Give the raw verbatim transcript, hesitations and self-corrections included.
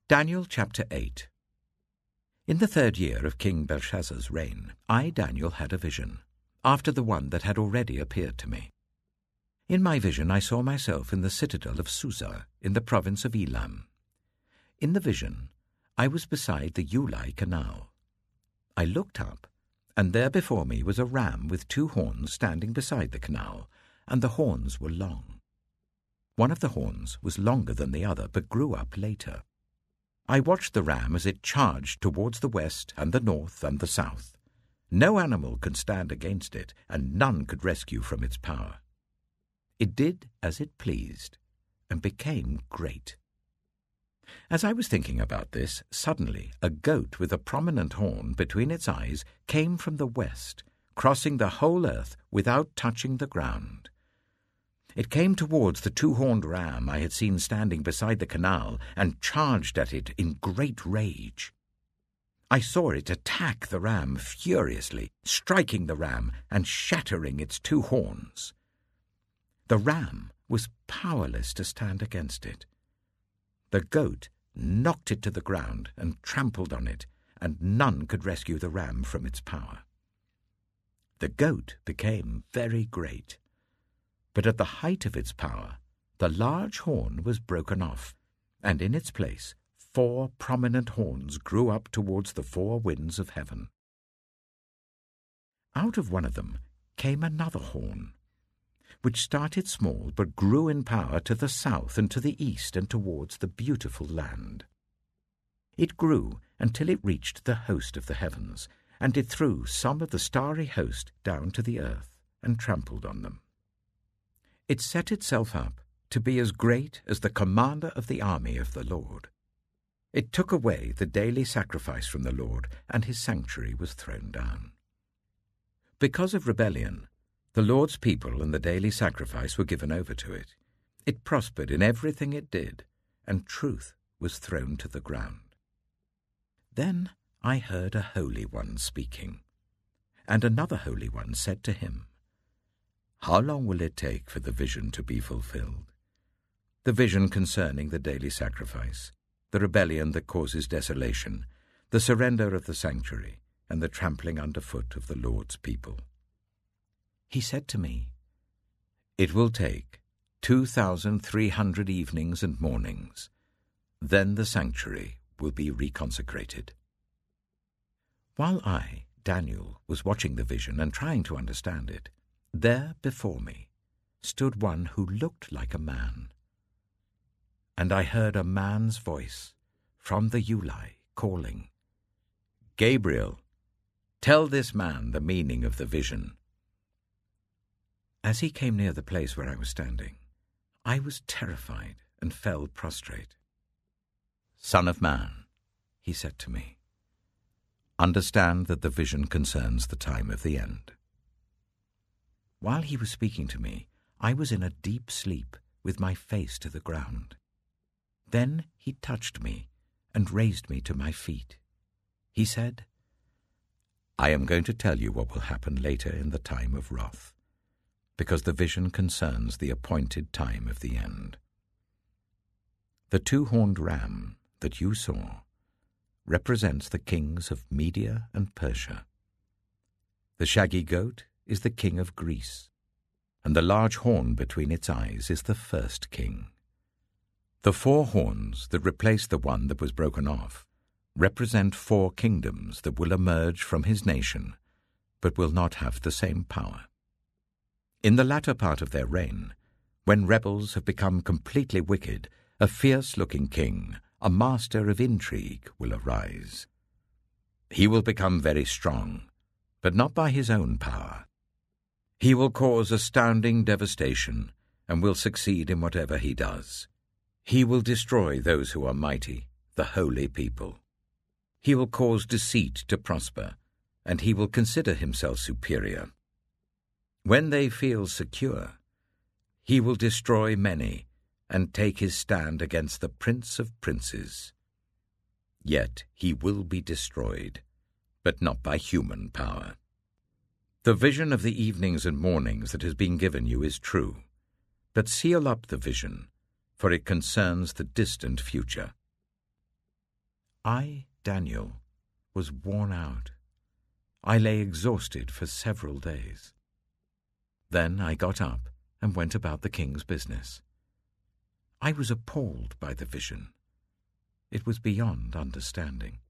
Daniel chapter eight. In the third year of King Belshazzar's reign, I, Daniel, had a vision, after the one that had already appeared to me. In my vision I saw myself in the citadel of Susa, in the province of Elam. In the vision I was beside the Ulai Canal. I looked up, and there before me was a ram with two horns standing beside the canal, and the horns were long. One of the horns was longer than the other, but grew up later. I watched the ram as it charged towards the west and the north and the south. No animal could stand against it, and none could rescue from its power. It did as it pleased, and became great. As I was thinking about this, suddenly a goat with a prominent horn between its eyes came from the west, crossing the whole earth without touching the ground. It came towards the two-horned ram I had seen standing beside the canal and charged at it in great rage. I saw it attack the ram furiously, striking the ram and shattering its two horns. The ram was powerless to stand against it. The goat knocked it to the ground and trampled on it, and none could rescue the ram from its power. The goat became very great, but at the height of its power, the large horn was broken off, and in its place four prominent horns grew up towards the four winds of heaven. Out of one of them came another horn, which started small but grew in power to the south and to the east and towards the beautiful land. It grew until it reached the host of the heavens, and it threw some of the starry host down to the earth and trampled on them. It set itself up to be as great as the commander of the army of the Lord. It took away the daily sacrifice from the Lord, and his sanctuary was thrown down. Because of rebellion, the Lord's people and the daily sacrifice were given over to it. It prospered in everything it did, and truth was thrown to the ground. Then I heard a Holy One speaking, and another Holy One said to him, "How long will it take for the vision to be fulfilled? The vision concerning the daily sacrifice, the rebellion that causes desolation, the surrender of the sanctuary, and the trampling underfoot of the Lord's people." He said to me, "It will take two thousand three hundred evenings and mornings. Then the sanctuary will be reconsecrated." While I, Daniel, was watching the vision and trying to understand it, there before me stood one who looked like a man. And I heard a man's voice from the Ulai calling, "Gabriel, tell this man the meaning of the vision." As he came near the place where I was standing, I was terrified and fell prostrate. "Son of man," he said to me, "understand that the vision concerns the time of the end." While he was speaking to me, I was in a deep sleep with my face to the ground. Then he touched me and raised me to my feet. He said, "I am going to tell you what will happen later in the time of wrath, because the vision concerns the appointed time of the end. The two-horned ram that you saw represents the kings of Media and Persia. The shaggy goat is the king of Greece, and the large horn between its eyes is the first king. The four horns that replace the one that was broken off represent four kingdoms that will emerge from his nation, but will not have the same power. In the latter part of their reign, when rebels have become completely wicked, a fierce-looking king, a master of intrigue, will arise. He will become very strong, but not by his own power. He will cause astounding devastation and will succeed in whatever he does. He will destroy those who are mighty, the holy people. He will cause deceit to prosper, and he will consider himself superior. When they feel secure, he will destroy many and take his stand against the Prince of Princes. Yet he will be destroyed, but not by human power. The vision of the evenings and mornings that has been given you is true, but seal up the vision, for it concerns the distant future. I, Daniel, was worn out. I lay exhausted for several days. Then I got up and went about the king's business. I was appalled by the vision. It was beyond understanding.